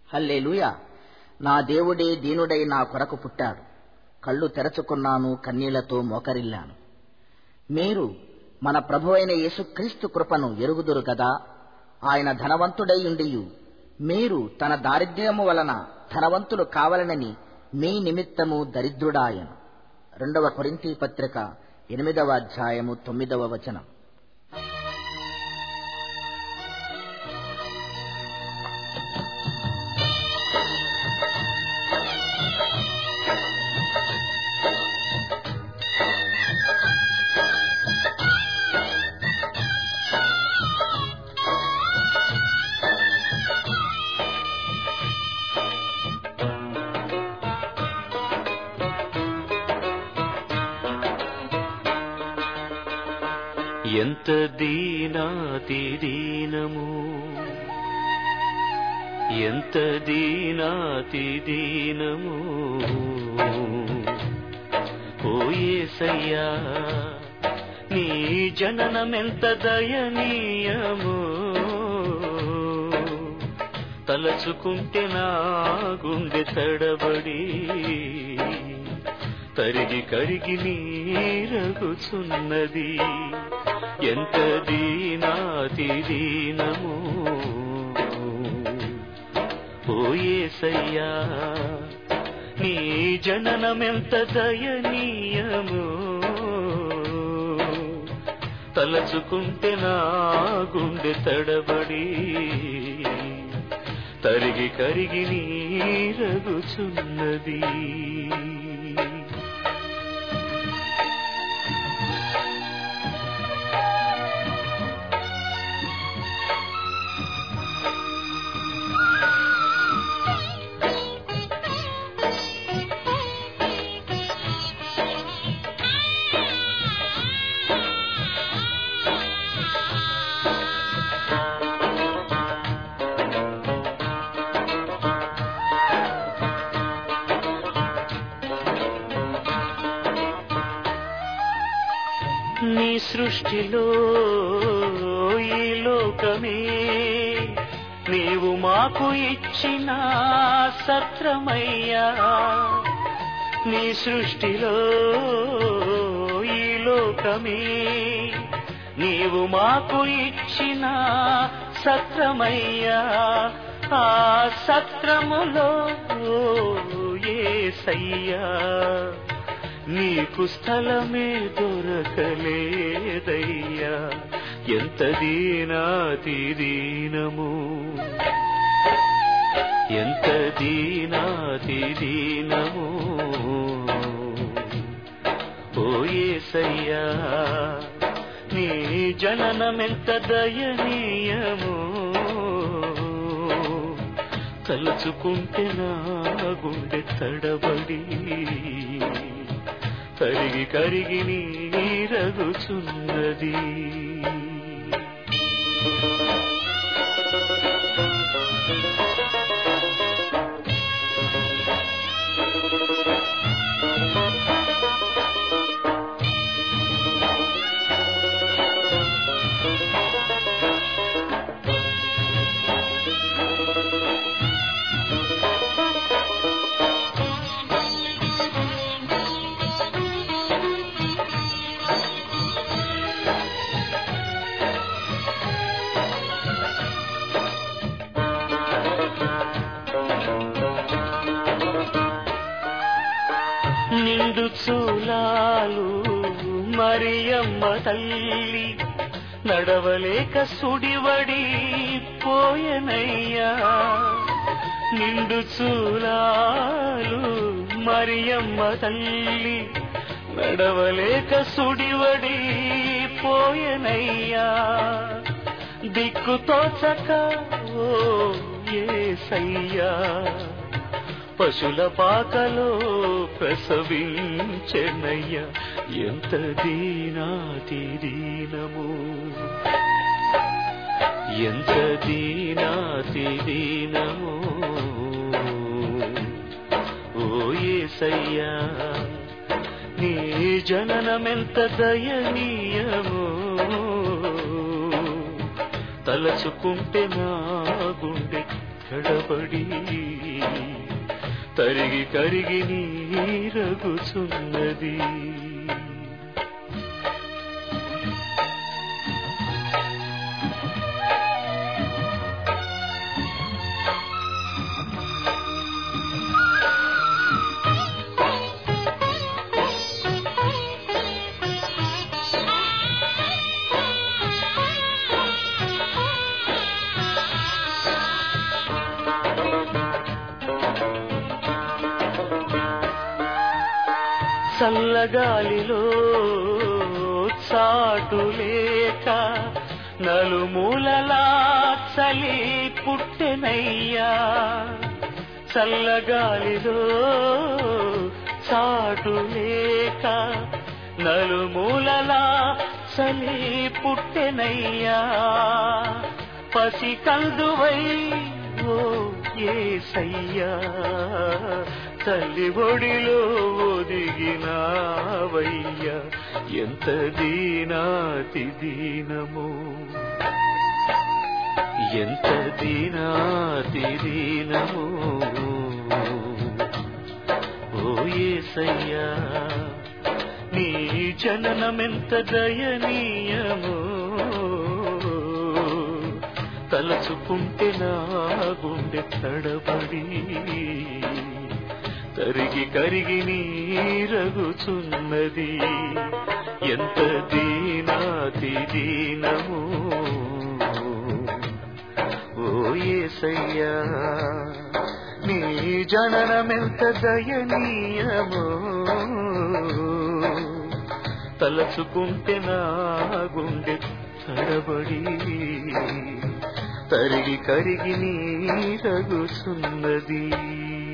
హల్లెలూయా. నా దేవుడే దీనుడై నా కొరకు పుట్టాడు. కళ్ళు తెరచుకున్నాను, కన్నీళ్లతో మోకరిల్లాను. మీరు మన ప్రభువైన యేసుక్రీస్తు కృపను ఎరుగుదురు గదా. ఆయన ధనవంతుడై ఉండియు మీరు తన దారిద్ర్యము వలన ధనవంతులు కావాలనని మీ నిమిత్తము దరిద్రుడాయను. 2 కొరింథీ పత్రిక 8వ అధ్యాయము 9వ వచనం. ఎంత దీనాతి దీనము, ఎంత దీనాతి దీనము, ఓ యేసయ్యా నీ జననమెంత దయనీయము. తలచుకుంటే నా గుండె తడబడి తరిగి కరిగి నీరగుచున్నది. ఎంత దీనాతి దీనము, ఓ యేసయ్యా నీ జననమెంత దయనీయము. తలచుకుంటే నా గుండె తడబడి తరిగి కరిగి నీరగుచున్నది. నీ సృష్టిలో ఈ లోకమే నీవు మాకు ఇచ్చిన సత్రమయ్యా. నీ సృష్టిలో ఈ లోకమే నీవు మాకు ఇచ్చిన సత్రమయ్యా. ఆ సత్రములో యేసయ్యా నీకు స్థలమే దొరకలేదయ్యా. ఎంత దీనాతి దీనము, ఎంత దీనాతి దీనము, ఓ యేసయ్యా నీ జననమెంత దయనీయము. తలుచుకుంటే నా గుండె తడబడి కరిగి కరిగి నీరగుచున్నది. నిండు చూలాలు మరియమ్మ తల్లి నడవలేక సుడివడి పోయెనయ్యా. నిండు చూలాలు మరియమ్మ తల్లి నడవలేక సుడివడి పోయెనయ్యా. దిక్కుతోచక ఓ యేసయ్యా పశుల పాకలో ప్రసవించెనయ్యా. ఎంత దీనాతి దీనము, ఎంత దీనాతి దీనము, ఓ యేసయ్యా నీ జననమెంత దయనీయము. తలచుకుంటే నా గుండె తడబడి తరిగి కరిగి నీరగుచున్నది. చల్లగాలిలో చాటు లేక నలుమూలలా చలి పుట్టెనయ్యా. చల్లగాలిలో చాటు లేక నలుమూలలా చలి పుట్టెనయ్యా. పసి కందువై ఓ యేసయ్యా తల్లి ఒడిలో ఒదిగినావయ్యా. ఎంత దీనాతి దీనమో, ఎంత దీనాతి దీనమో ఓ యేసయ్యా. నీ జననమెంత దయనీయమో, తలచుకుంటే నా గుండె తడబడి తరిగి కరిగి నీరగుచున్నది. ఎంత దీనాతి దీనమో ఓ యేసయ్యా. నీ జననమెంత దయనీయమో, తలచుకుంటే నా గుండె తడబడి తరిగి కరిగి నీరగుచున్నది.